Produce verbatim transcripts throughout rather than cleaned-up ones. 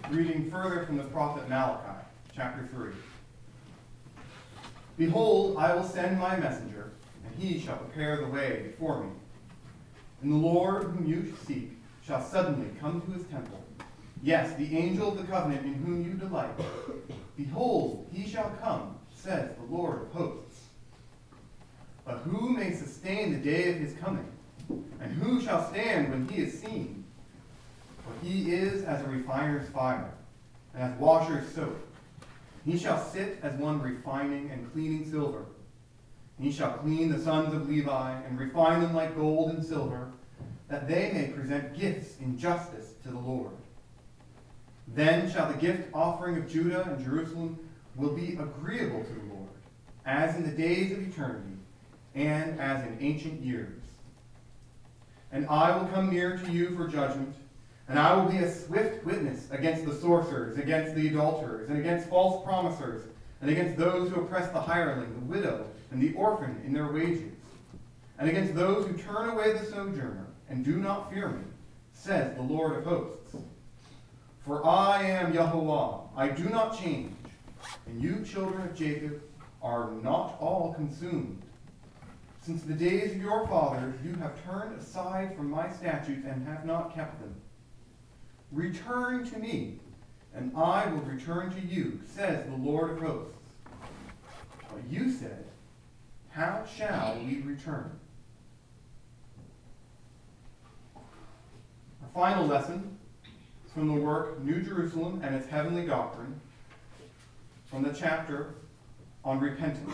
Reading further from the prophet Malachi, chapter three. Behold, I will send my messenger, and he shall prepare the way before me. And the Lord whom you seek shall suddenly come to his temple. Yes, the angel of the covenant in whom you delight. Behold, he shall come, says the Lord of hosts. But who may sustain the day of his coming? And who shall stand when he is seen? For he is as a refiner's fire, and as washer's soap. He shall sit as one refining and cleaning silver. And he shall clean the sons of Levi, and refine them like gold and silver, that they may present gifts in justice to the Lord. Then shall the gift offering of Judah and Jerusalem will be agreeable to the Lord, as in the days of eternity, and as in ancient years. And I will come near to you for judgment, and I will be a swift witness against the sorcerers, against the adulterers, and against false promisers, and against those who oppress the hireling, the widow, and the orphan in their wages, and against those who turn away the sojourner, and do not fear me, says the Lord of hosts. For I am Yahuwah, I do not change, and you children of Jacob are not all consumed. Since the days of your fathers you have turned aside from my statutes and have not kept them. Return to me, and I will return to you, says the Lord of hosts. But you said, how shall we return? Our final lesson is from the work New Jerusalem and its Heavenly Doctrine, from the chapter on repentance.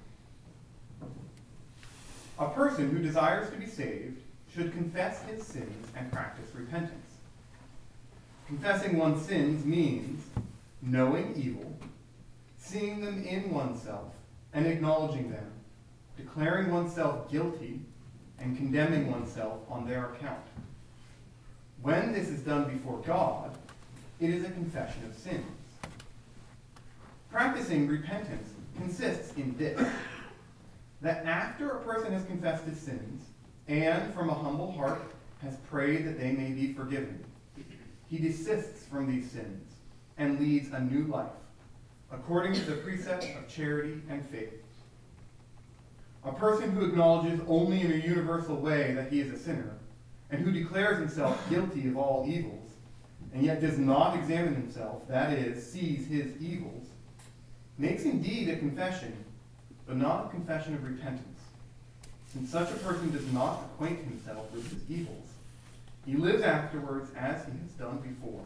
A person who desires to be saved should confess his sins and practice repentance. Confessing one's sins means knowing evil, seeing them in oneself and acknowledging them, declaring oneself guilty, and condemning oneself on their account. When this is done before God, it is a confession of sins. Practicing repentance consists in this, that after a person has confessed his sins, and from a humble heart has prayed that they may be forgiven, he desists from these sins and leads a new life, according to the precept of charity and faith. A person who acknowledges only in a universal way that he is a sinner, and who declares himself guilty of all evils, and yet does not examine himself, that is, sees his evils, makes indeed a confession, but not a confession of repentance, since such a person does not acquaint himself with his evils. He lives afterwards as he has done before.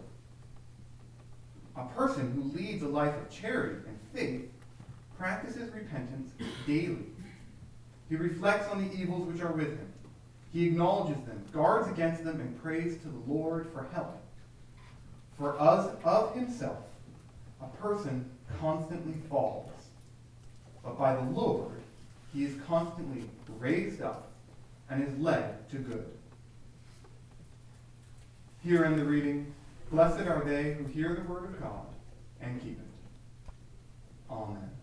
A person who leads a life of charity and faith practices repentance daily. He reflects on the evils which are with him. He acknowledges them, guards against them, and prays to the Lord for help. For us of himself, a person constantly falls, but by the Lord he is constantly raised up and is led to good. Here in the reading, blessed are they who hear the word of God and keep it. Amen.